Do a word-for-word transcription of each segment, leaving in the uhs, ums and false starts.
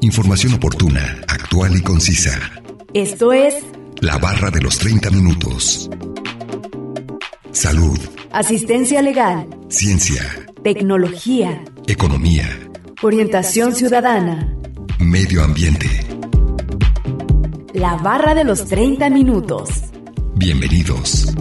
Información oportuna, actual y concisa. Esto es La Barra de los treinta minutos. Salud. Asistencia legal. Ciencia. Tecnología. Economía. Orientación ciudadana. Medio ambiente. La Barra de los treinta minutos. Bienvenidos.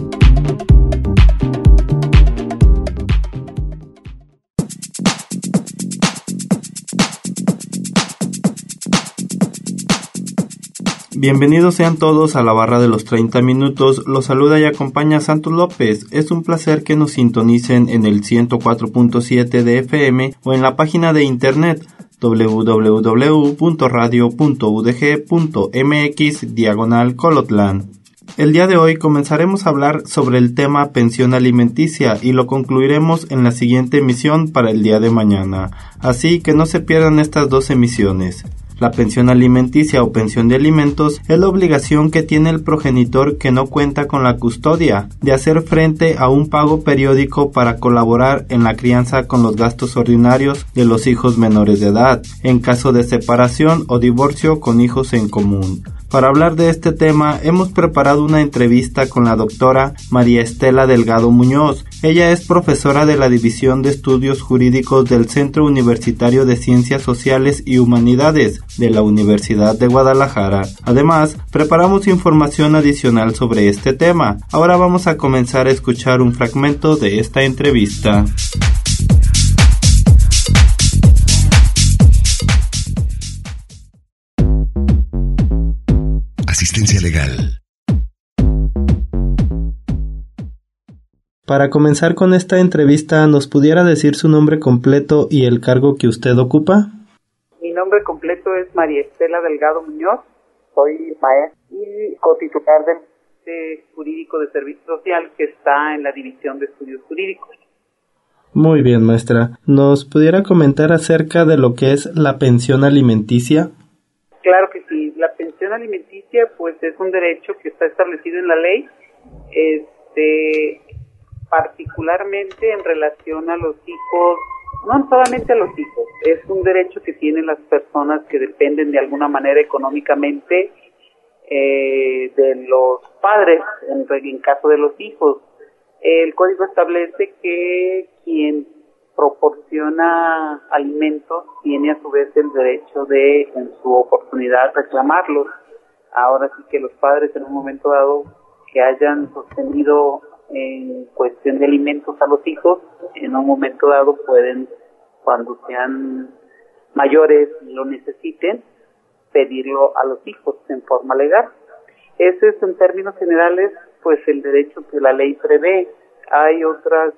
Bienvenidos sean todos a la Barra de los treinta minutos. Los saluda y acompaña Santos López. Es un placer que nos sintonicen en el ciento cuatro punto siete de F M o en la página de internet doble u doble u doble u punto radio punto u d g punto m x diagonal Colotlán. El día de hoy comenzaremos a hablar sobre el tema pensión alimenticia y lo concluiremos en la siguiente emisión para el día de mañana. Así que no se pierdan estas dos emisiones. La pensión alimenticia o pensión de alimentos es la obligación que tiene el progenitor que no cuenta con la custodia de hacer frente a un pago periódico para colaborar en la crianza con los gastos ordinarios de los hijos menores de edad, en caso de separación o divorcio con hijos en común. Para hablar de este tema, hemos preparado una entrevista con la doctora María Estela Delgado Muñoz. Ella es profesora de la División de Estudios Jurídicos del Centro Universitario de Ciencias Sociales y Humanidades de la Universidad de Guadalajara. Además, preparamos información adicional sobre este tema. Ahora vamos a comenzar a escuchar un fragmento de esta entrevista. Asistencia legal. Para comenzar con esta entrevista, ¿nos pudiera decir su nombre completo y el cargo que usted ocupa? Mi nombre completo es María Estela Delgado Muñoz, soy maestra y cotitular del Centro Jurídico de Servicio Social que está en la División de Estudios Jurídicos. Muy bien, maestra. ¿Nos pudiera comentar acerca de lo que es la pensión alimenticia? Claro que sí. La pensión alimenticia pues es un derecho que está establecido en la ley, este, particularmente en relación a los hijos. No solamente a los hijos, es un derecho que tienen las personas que dependen de alguna manera económicamente eh, de los padres, en, en caso de los hijos. El código establece que quien proporciona alimentos tiene a su vez el derecho de, en su oportunidad, reclamarlos. Ahora sí que los padres en un momento dado que hayan sostenido en cuestión de alimentos a los hijos, en un momento dado pueden, cuando sean mayores y lo necesiten, pedirlo a los hijos en forma legal. Ese es en términos generales pues el derecho que la ley prevé. Hay otras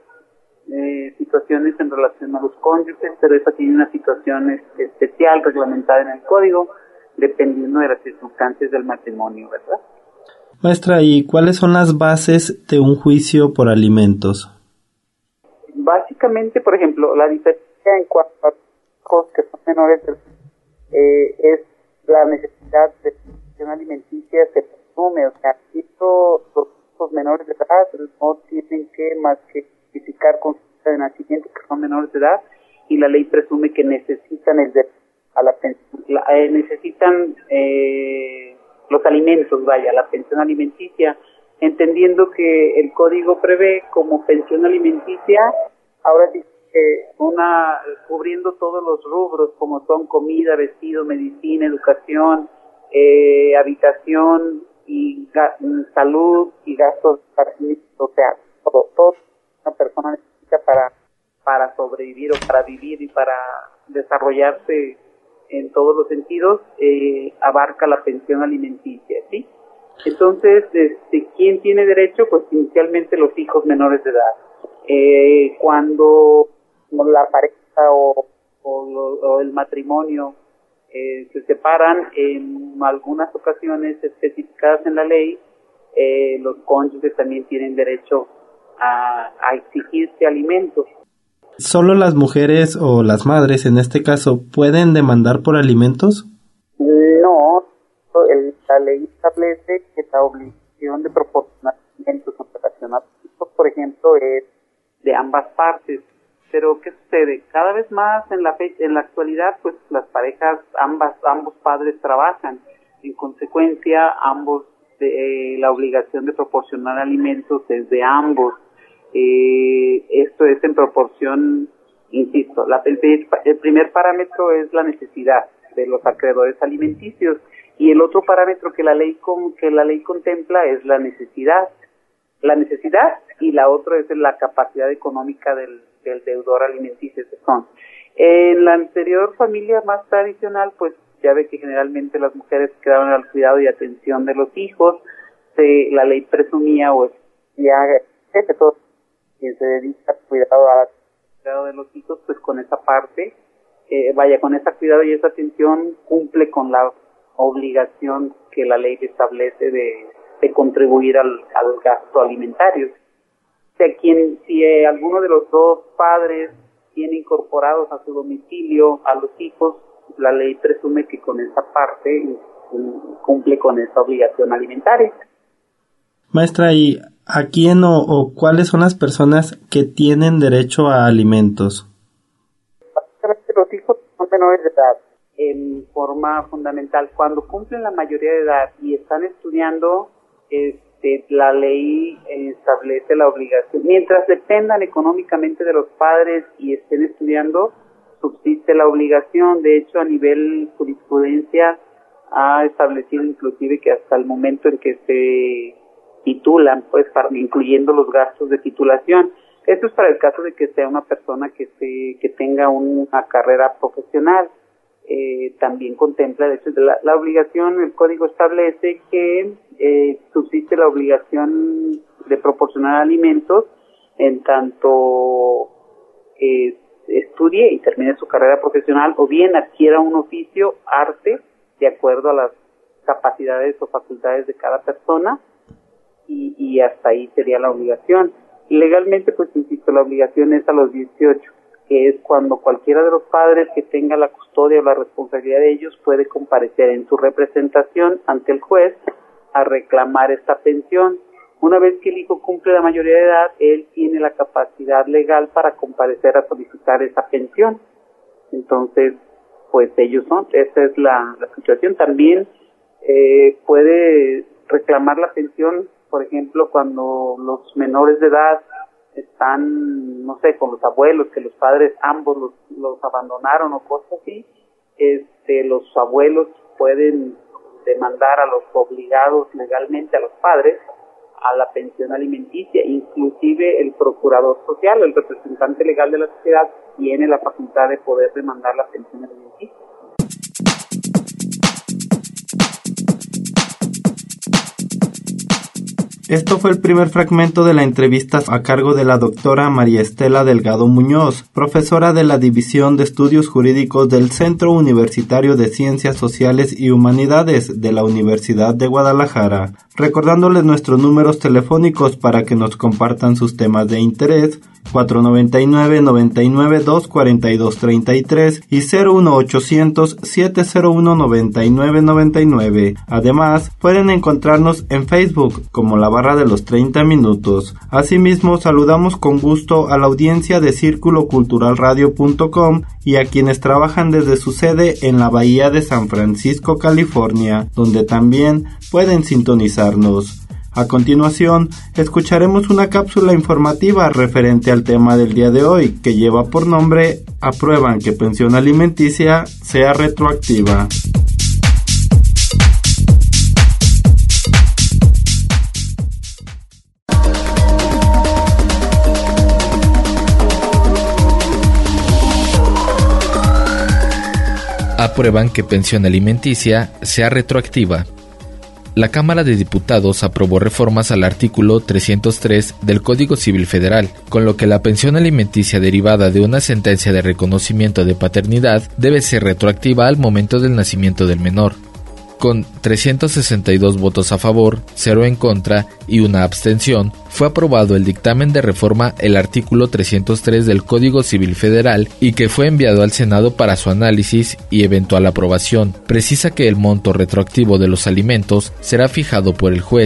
eh, situaciones en relación a los cónyuges, pero esa tiene una situación este, especial reglamentada en el código, dependiendo de las circunstancias del matrimonio, ¿verdad? Maestra, ¿y cuáles son las bases de un juicio por alimentos? Básicamente, por ejemplo, la diferencia en cuanto a hijos que son menores de, eh, es la necesidad de pensión alimenticia se presume, o sea, estos, los hijos menores de edad no tienen que más que justificar con su fecha de nacimiento que son menores de edad y la ley presume que necesitan el derecho a la pensión, la, eh, necesitan eh, los alimentos, vaya, la pensión alimenticia, entendiendo que el código prevé como pensión alimenticia, ahora sí que una, cubriendo todos los rubros como son comida, vestido, medicina, educación, eh, habitación y ga, salud y gastos para, o sea, todo, todo una persona necesita para, para sobrevivir o para vivir y para desarrollarse en todos los sentidos, eh, abarca la pensión alimenticia, ¿sí? Entonces, este, ¿quién tiene derecho? Pues inicialmente los hijos menores de edad. Eh, cuando la pareja o, o, o el matrimonio eh, se separan, en algunas ocasiones especificadas en la ley, eh, los cónyuges también tienen derecho a, a exigirse alimentos. ¿Solo las mujeres o las madres, en este caso, pueden demandar por alimentos? No, el, la ley establece que la obligación de proporcionar alimentos en relación a hijos, por ejemplo, es de ambas partes. Pero ¿qué sucede? Cada vez más en la fe- en la actualidad, pues las parejas, ambas, ambos padres trabajan. En consecuencia, ambos, de, eh, la obligación de proporcionar alimentos es de ambos. Eh, esto es en proporción, insisto, la, el, el primer parámetro es la necesidad de los acreedores alimenticios y el otro parámetro que la ley con, que la ley contempla es la necesidad. La necesidad y la otra es la capacidad económica del, del deudor alimenticio. Son. En la anterior familia más tradicional, pues ya ve que generalmente las mujeres quedaban al cuidado y atención de los hijos. Se, la ley presumía o ya que todo quien se dedica al cuidado, al cuidado de los hijos, pues con esa parte, eh, vaya, con ese cuidado y esa atención cumple con la obligación que la ley establece de de contribuir al, al gasto alimentario. O sea, quien, si eh, alguno de los dos padres tiene incorporados a su domicilio a los hijos, la ley presume que con esa parte um, cumple con esa obligación alimentaria. Maestra, ¿y a quién o, o cuáles son las personas que tienen derecho a alimentos? Básicamente los hijos son menores de edad en forma fundamental. Cuando cumplen la mayoría de edad y están estudiando, Este, la ley establece la obligación, mientras dependan económicamente de los padres y estén estudiando, subsiste la obligación. De hecho, a nivel jurisprudencia ha establecido inclusive que hasta el momento en que se titulan, pues para, incluyendo los gastos de titulación. Esto es para el caso de que sea una persona que se, que tenga una carrera profesional. Eh, también contempla, de hecho, la, la obligación, el código establece que eh, subsiste la obligación de proporcionar alimentos en tanto eh, estudie y termine su carrera profesional o bien adquiera un oficio, arte, de acuerdo a las capacidades o facultades de cada persona y, y hasta ahí sería la obligación. Legalmente, pues insisto, la obligación es a los dieciocho, que es cuando cualquiera de los padres que tenga la custodia o la responsabilidad de ellos puede comparecer en su representación ante el juez a reclamar esta pensión. Una vez que el hijo cumple la mayoría de edad, él tiene la capacidad legal para comparecer a solicitar esa pensión. Entonces, pues ellos son, esa es la, la situación. También eh, puede reclamar la pensión, por ejemplo, cuando los menores de edad están, no sé, con los abuelos, que los padres ambos los, los abandonaron o cosas así, este, los abuelos pueden demandar a los obligados legalmente, a los padres, a la pensión alimenticia. Inclusive el procurador social, el representante legal de la sociedad, tiene la facultad de poder demandar la pensión alimenticia. Esto fue el primer fragmento de la entrevista a cargo de la doctora María Estela Delgado Muñoz, profesora de la División de Estudios Jurídicos del Centro Universitario de Ciencias Sociales y Humanidades de la Universidad de Guadalajara. Recordándoles nuestros números telefónicos para que nos compartan sus temas de interés, cuatro noventa y nueve, noventa y nueve, dos cuarenta y dos treinta y tres y cero uno ochocientos, siete cero uno, noventa y nueve noventa y nueve. Además, pueden encontrarnos en Facebook como La Barra de los treinta Minutos. Asimismo, saludamos con gusto a la audiencia de círculo cultural radio punto com y a quienes trabajan desde su sede en la Bahía de San Francisco, California, donde también pueden sintonizarnos. A continuación, escucharemos una cápsula informativa referente al tema del día de hoy, que lleva por nombre Aprueban que pensión alimenticia sea retroactiva. Aprueban que pensión alimenticia sea retroactiva. La Cámara de Diputados aprobó reformas al artículo trescientos tres del Código Civil Federal, con lo que la pensión alimenticia derivada de una sentencia de reconocimiento de paternidad debe ser retroactiva al momento del nacimiento del menor. Con trescientos sesenta y dos votos a favor, cero en contra y una abstención, fue aprobado el dictamen de reforma el artículo trescientos tres del Código Civil Federal y que fue enviado al Senado para su análisis y eventual aprobación. Precisa que el monto retroactivo de los alimentos será fijado por el juez,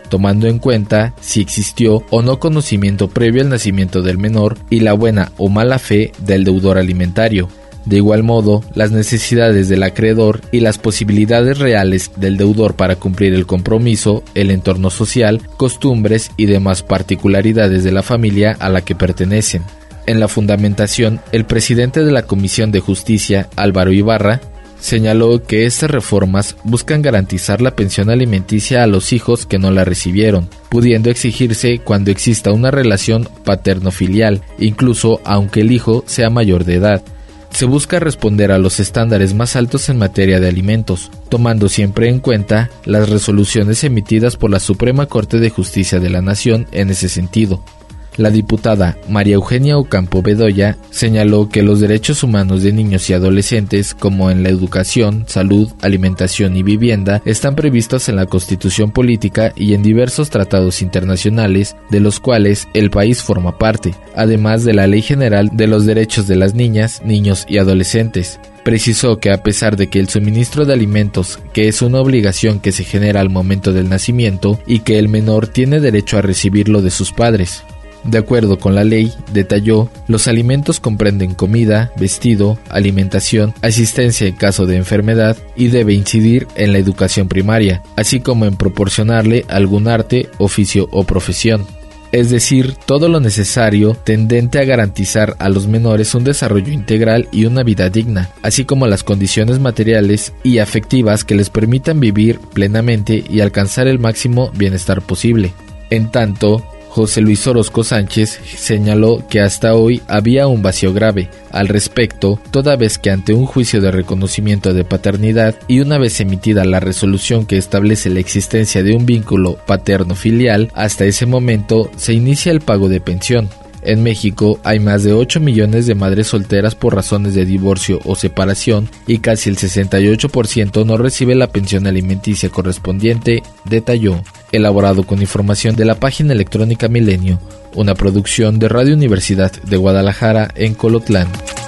tomando en cuenta si existió o no conocimiento previo al nacimiento del menor y la buena o mala fe del deudor alimentario. De igual modo, las necesidades del acreedor y las posibilidades reales del deudor para cumplir el compromiso, el entorno social, costumbres y demás particularidades de la familia a la que pertenecen. En la fundamentación, el presidente de la Comisión de Justicia, Álvaro Ibarra, señaló que estas reformas buscan garantizar la pensión alimenticia a los hijos que no la recibieron, pudiendo exigirse cuando exista una relación paterno-filial, incluso aunque el hijo sea mayor de edad. Se busca responder a los estándares más altos en materia de alimentos, tomando siempre en cuenta las resoluciones emitidas por la Suprema Corte de Justicia de la Nación en ese sentido. La diputada María Eugenia Ocampo Bedoya señaló que los derechos humanos de niños y adolescentes, como en la educación, salud, alimentación y vivienda, están previstos en la Constitución Política y en diversos tratados internacionales, de los cuales el país forma parte, además de la Ley General de los Derechos de las Niñas, Niños y Adolescentes. Precisó que a pesar de que el suministro de alimentos, que es una obligación que se genera al momento del nacimiento, y que el menor tiene derecho a recibirlo de sus padres. De acuerdo con la ley, detalló, los alimentos comprenden comida, vestido, alimentación, asistencia en caso de enfermedad y debe incidir en la educación primaria, así como en proporcionarle algún arte, oficio o profesión. Es decir, todo lo necesario tendente a garantizar a los menores un desarrollo integral y una vida digna, así como las condiciones materiales y afectivas que les permitan vivir plenamente y alcanzar el máximo bienestar posible. En tanto, José Luis Orozco Sánchez señaló que hasta hoy había un vacío grave al respecto, toda vez que ante un juicio de reconocimiento de paternidad y una vez emitida la resolución que establece la existencia de un vínculo paterno-filial, hasta ese momento se inicia el pago de pensión. En México hay más de ocho millones de madres solteras por razones de divorcio o separación y casi el sesenta y ocho por ciento no recibe la pensión alimenticia correspondiente, detalló. Elaborado con información de la página electrónica Milenio, una producción de Radio Universidad de Guadalajara en Colotlán.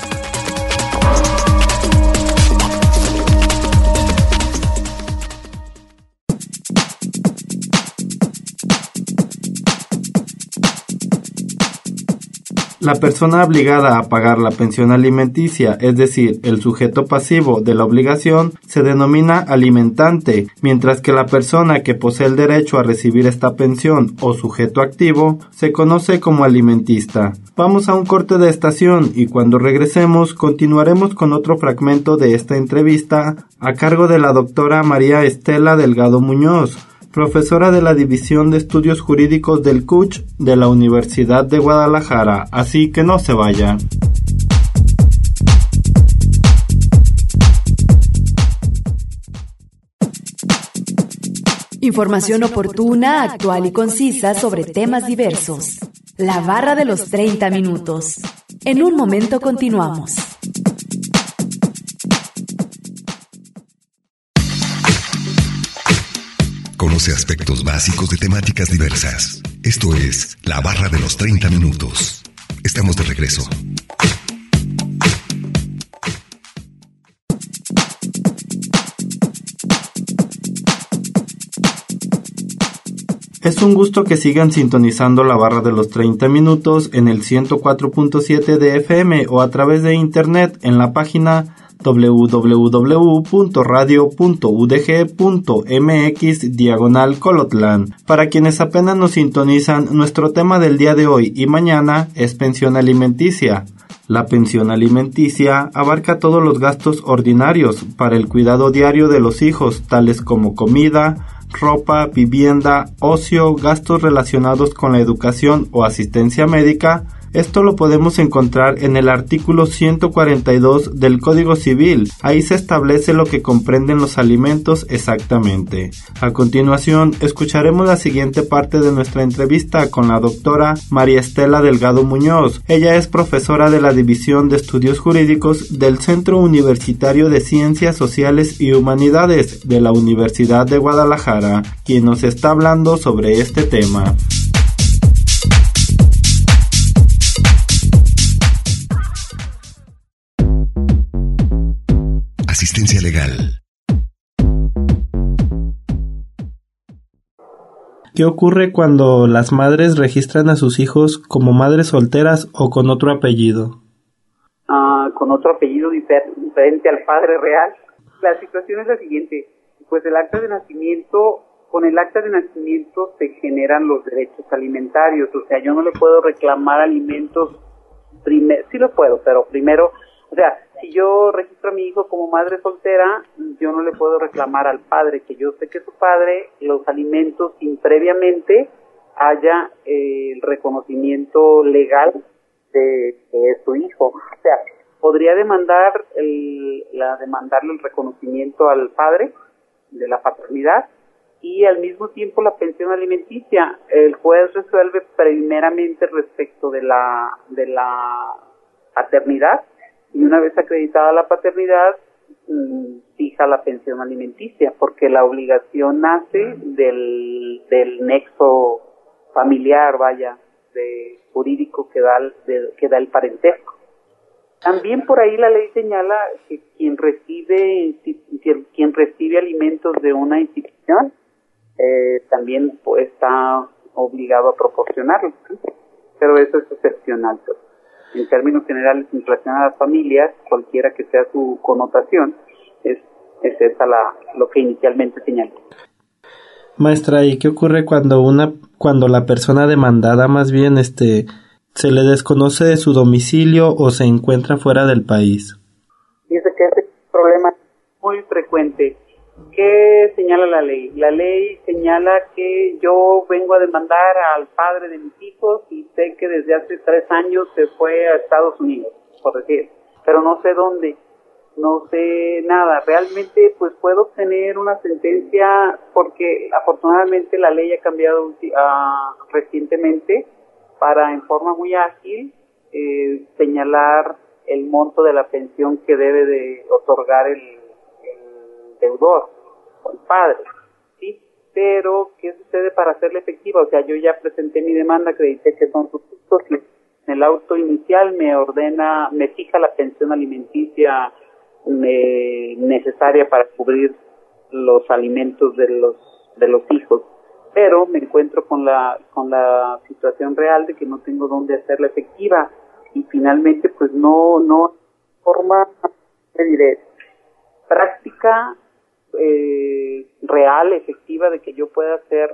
La persona obligada a pagar la pensión alimenticia, es decir, el sujeto pasivo de la obligación, se denomina alimentante, mientras que la persona que posee el derecho a recibir esta pensión o sujeto activo se conoce como alimentista. Vamos a un corte de estación y cuando regresemos continuaremos con otro fragmento de esta entrevista a cargo de la doctora María Estela Delgado Muñoz, profesora de la División de Estudios Jurídicos del C U C H de la Universidad de Guadalajara, así que no se vaya. Información oportuna, actual y concisa sobre temas diversos. La barra de los treinta minutos. En un momento continuamos. Conoce aspectos básicos de temáticas diversas. Esto es La Barra de los treinta minutos. Estamos de regreso. Es un gusto que sigan sintonizando La Barra de los treinta minutos en el ciento cuatro punto siete de F M o a través de internet en la página doble u doble u doble u punto radio punto u d g punto m x diagonal Colotlán. Para quienes apenas nos sintonizan, nuestro tema del día de hoy y mañana es pensión alimenticia. La pensión alimenticia abarca todos los gastos ordinarios para el cuidado diario de los hijos, tales como comida, ropa, vivienda, ocio, gastos relacionados con la educación o asistencia médica. Esto lo podemos encontrar en el artículo ciento cuarenta y dos del Código Civil. Ahí se establece lo que comprenden los alimentos exactamente. A continuación, escucharemos la siguiente parte de nuestra entrevista con la doctora María Estela Delgado Muñoz. Ella es profesora de la División de Estudios Jurídicos del Centro Universitario de Ciencias Sociales y Humanidades de la Universidad de Guadalajara, quien nos está hablando sobre este tema. Asistencia legal. ¿Qué ocurre cuando las madres registran a sus hijos como madres solteras o con otro apellido? Ah, con otro apellido difer- diferente al padre real. La situación es la siguiente, pues el acta de nacimiento, con el acta de nacimiento se generan los derechos alimentarios, o sea, yo no le puedo reclamar alimentos, primer, sí lo puedo, pero primero, o sea, si yo registro a mi hijo como madre soltera, yo no le puedo reclamar al padre, que yo sé que su padre, los alimentos sin previamente haya eh, el reconocimiento legal de que es su hijo. O sea, podría demandar el, la demandarle el reconocimiento al padre de la paternidad y al mismo tiempo la pensión alimenticia. El juez resuelve primeramente respecto de la de la paternidad y una vez acreditada la paternidad mmm, fija la pensión alimenticia, porque la obligación nace del del nexo familiar, vaya, de jurídico que da el, de, que da el parentesco. También por ahí la ley señala que quien recibe quien recibe alimentos de una institución eh, también pues, está obligado a proporcionarlos, ¿sí? Pero eso es excepcional. Pues. En términos generales, en relación a las familias, cualquiera que sea su connotación, es, es esa la, lo que inicialmente señalé. Maestra, ¿y qué ocurre cuando una cuando la persona demandada más bien este se le desconoce de su domicilio o se encuentra fuera del país? Dice que ese problema es muy frecuente. ¿Qué señala la ley? La ley señala que yo vengo a demandar al padre de mis hijos y sé que desde hace tres años se fue a Estados Unidos, por decir, pero no sé dónde, no sé nada. Realmente pues puedo obtener una sentencia porque afortunadamente la ley ha cambiado uh, recientemente para en forma muy ágil eh, señalar el monto de la pensión que debe de otorgar el, el deudor o el padre, ¿sí? Pero, ¿qué sucede para hacerla efectiva? O sea, yo ya presenté mi demanda, acredité que son sus hijos y en el auto inicial me ordena, me fija la pensión alimenticia me, necesaria para cubrir los alimentos de los de los hijos. Pero me encuentro con la con la situación real de que no tengo dónde hacerla efectiva y finalmente pues no no forma, te diré, práctica eh, real, efectiva de que yo pueda hacer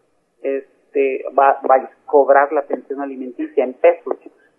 este va, va cobrar la pensión alimenticia en pesos.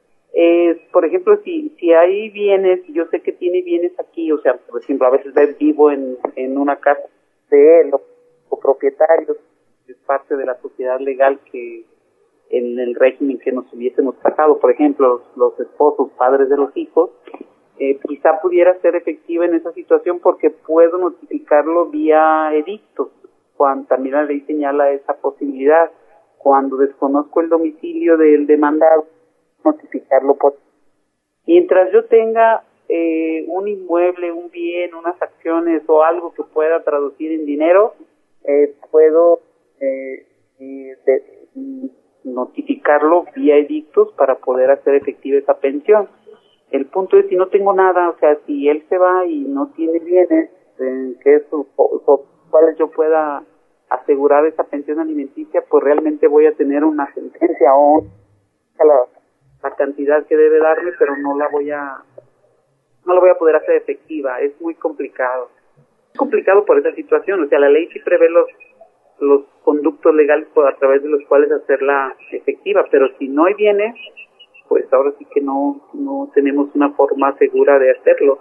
Eh, por ejemplo, si si hay bienes, yo sé que tiene bienes aquí, o sea, por ejemplo, a veces vivo en en una casa de él o, o propietarios, es parte de la sociedad legal que en el régimen que nos hubiésemos casado, por ejemplo, los, los esposos, padres de los hijos, eh, quizá pudiera ser efectiva en esa situación porque puedo notificarlo vía edicto, cuando también la ley señala esa posibilidad. Cuando desconozco el domicilio del demandado, notificarlo por... Mientras yo tenga eh, un inmueble, un bien, unas acciones o algo que pueda traducir en dinero, eh, puedo Eh, y de, y notificarlo vía edictos para poder hacer efectiva esa pensión. El punto es si no tengo nada, o sea, si él se va y no tiene bienes, eh, que es o, o cuales yo pueda asegurar esa pensión alimenticia, pues realmente voy a tener una sentencia o la, la cantidad que debe darme, pero no la voy a no la voy a poder hacer efectiva. Es muy complicado. Es complicado por esa situación, o sea, la ley sí prevé los los conductos legales a través de los cuales hacerla efectiva, pero si no hay bienes, pues ahora sí que no no tenemos una forma segura de hacerlo.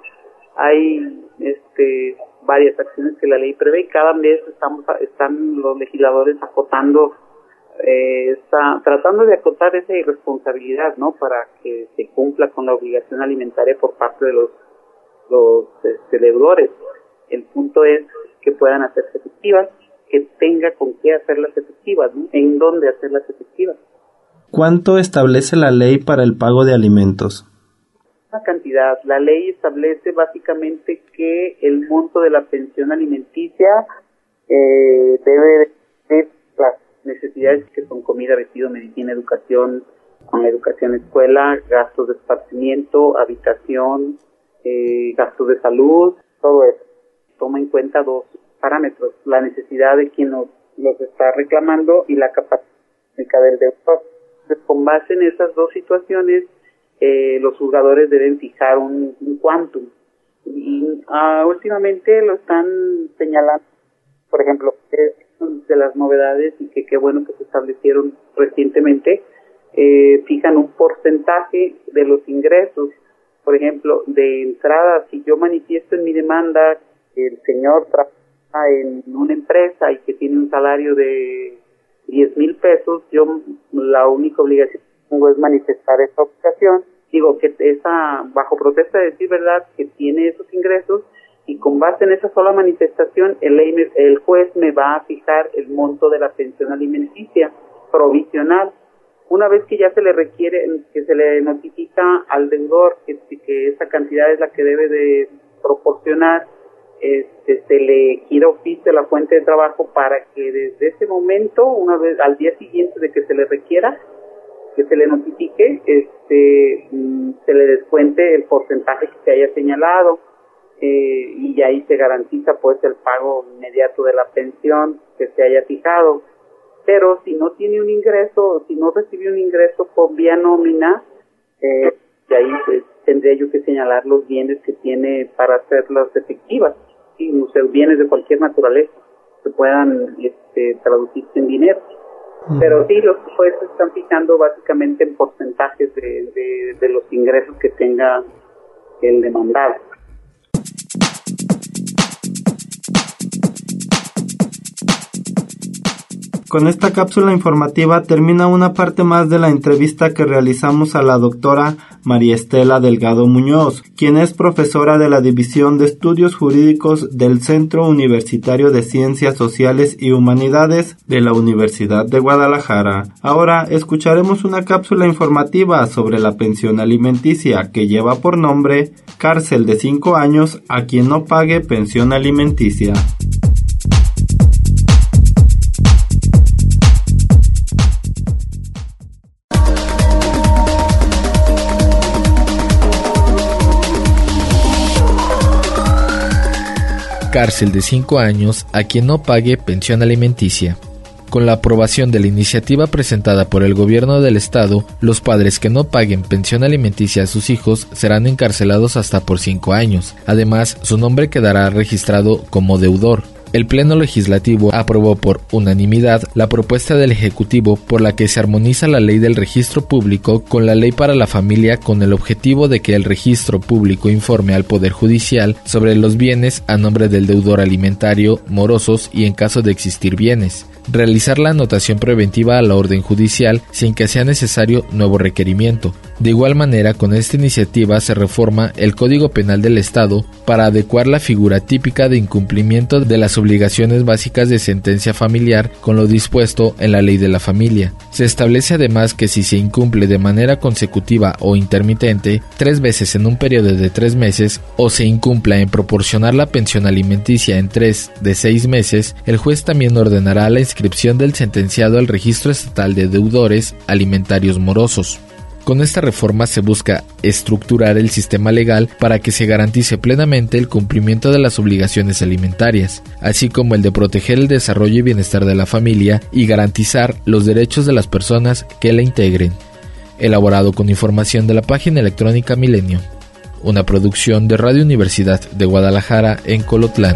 Hay este varias acciones que la ley prevé y cada mes estamos están los legisladores acotando eh, está tratando de acotar esa irresponsabilidad, ¿no? Para que se cumpla con la obligación alimentaria por parte de los los este, deudores. El punto es que puedan hacerse efectivas, que tenga con qué hacerlas efectivas, ¿no? En dónde hacerlas efectivas. ¿Cuánto establece la ley para el pago de alimentos? Una cantidad. La ley establece básicamente que el monto de la pensión alimenticia eh, debe de las necesidades que son comida, vestido, medicina, educación, con la educación escuela, gastos de esparcimiento, habitación, eh, gastos de salud, todo eso. Toma en cuenta dos parámetros, la necesidad de quien nos los está reclamando y la capacidad del deudor. Entonces, con base en esas dos situaciones, eh, los juzgadores deben fijar un, un quantum. Y uh, últimamente lo están señalando, por ejemplo, de las novedades y que qué bueno que se establecieron recientemente, eh, fijan un porcentaje de los ingresos. Por ejemplo, de entrada, si yo manifiesto en mi demanda que el señor trabaja en una empresa y que tiene un salario de diez mil pesos, yo la única obligación que tengo es manifestar esa obligación. Digo que esa, bajo protesta de decir verdad, que tiene esos ingresos, y con base en esa sola manifestación, el, el juez me va a fijar el monto de la pensión alimenticia provisional. Una vez que ya se le requiere, que se le notifica al deudor que, que esa cantidad es la que debe de proporcionar, este, se le gira oficio la fuente de trabajo para que desde ese momento, una vez al día siguiente de que se le requiera, que se le notifique, este, se le descuente el porcentaje que se haya señalado, eh, y ahí se garantiza pues el pago inmediato de la pensión que se haya fijado. Pero si no tiene un ingreso, si no recibe un ingreso por vía nómina, eh, de ahí pues, tendría yo que señalar los bienes que tiene para hacerlas efectivas, ¿sí? O sea, bienes de cualquier naturaleza que puedan este, traducirse en dinero. Uh-huh. Pero sí, los jueces están fijando básicamente en porcentajes de, de, de los ingresos que tenga el demandado. Con esta cápsula informativa termina una parte más de la entrevista que realizamos a la doctora María Estela Delgado Muñoz, quien es profesora de la División de Estudios Jurídicos del Centro Universitario de Ciencias Sociales y Humanidades de la Universidad de Guadalajara. Ahora escucharemos una cápsula informativa sobre la pensión alimenticia que lleva por nombre Cárcel de cinco años a quien no pague pensión alimenticia. Cárcel de cinco años a quien no pague pensión alimenticia. Con la aprobación de la iniciativa presentada por el gobierno del estado, los padres que no paguen pensión alimenticia a sus hijos serán encarcelados hasta por cinco años. Además, su nombre quedará registrado como deudor. El Pleno Legislativo aprobó por unanimidad la propuesta del Ejecutivo por la que se armoniza la Ley del Registro Público con la Ley para la Familia con el objetivo de que el Registro Público informe al Poder Judicial sobre los bienes a nombre del deudor alimentario, morosos y en caso de existir bienes. Realizar la anotación preventiva a la orden judicial sin que sea necesario nuevo requerimiento. De igual manera, con esta iniciativa se reforma el Código Penal del Estado para adecuar la figura típica de incumplimiento de las obligaciones básicas de sentencia familiar con lo dispuesto en la Ley de la Familia. Se establece además que si se incumple de manera consecutiva o intermitente, tres veces en un periodo de tres meses, o se incumpla en proporcionar la pensión alimenticia en tres de seis meses, el juez también ordenará la inscripción del sentenciado al Registro Estatal de Deudores Alimentarios Morosos. Con esta reforma se busca estructurar el sistema legal para que se garantice plenamente el cumplimiento de las obligaciones alimentarias, así como el de proteger el desarrollo y bienestar de la familia y garantizar los derechos de las personas que la integren. Elaborado con información de la página electrónica Milenio, una producción de Radio Universidad de Guadalajara en Colotlán.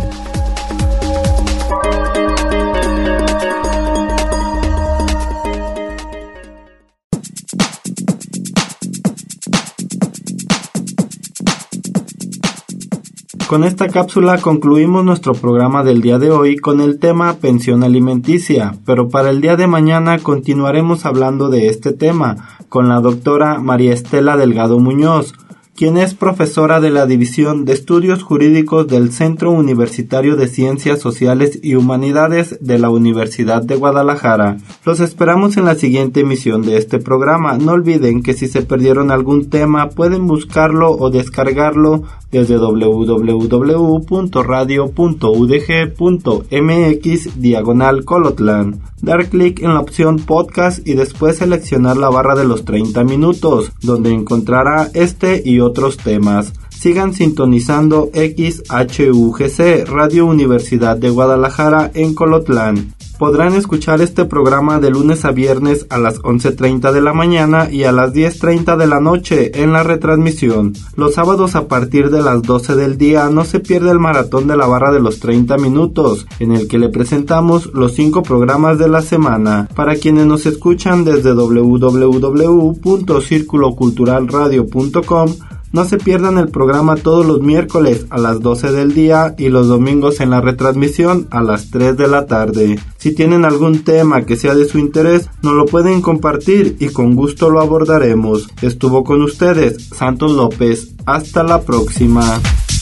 Con esta cápsula concluimos nuestro programa del día de hoy con el tema pensión alimenticia, pero para el día de mañana continuaremos hablando de este tema con la doctora María Estela Delgado Muñoz, quien es profesora de la División de Estudios Jurídicos del Centro Universitario de Ciencias Sociales y Humanidades de la Universidad de Guadalajara. Los esperamos en la siguiente emisión de este programa. No olviden que si se perdieron algún tema pueden buscarlo o descargarlo desde doble u doble u doble u punto radio punto u d g punto m x diagonal Colotlán. Dar clic en la opción podcast y después seleccionar la barra de los treinta minutos, donde encontrará este y otros temas. Sigan sintonizando X H U G C, Radio Universidad de Guadalajara en Colotlán. Podrán escuchar este programa de lunes a viernes a las once treinta de la mañana y a las diez treinta de la noche en la retransmisión. Los sábados a partir de las doce del día no se pierde el maratón de la barra de los treinta minutos, en el que le presentamos los cinco programas de la semana. Para quienes nos escuchan desde doble u doble u doble u punto círculo cultural radio punto com, no se pierdan el programa todos los miércoles a las doce del día y los domingos en la retransmisión a las tres de la tarde. Si tienen algún tema que sea de su interés, nos lo pueden compartir y con gusto lo abordaremos. Estuvo con ustedes Santos López. Hasta la próxima.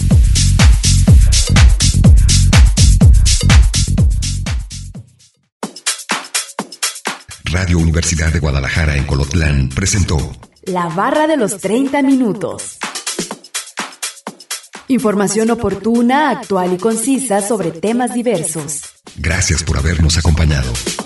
Radio Universidad de Guadalajara en Colotlán presentó La Barra de los treinta minutos. Información oportuna, actual y concisa sobre temas diversos. Gracias por habernos acompañado.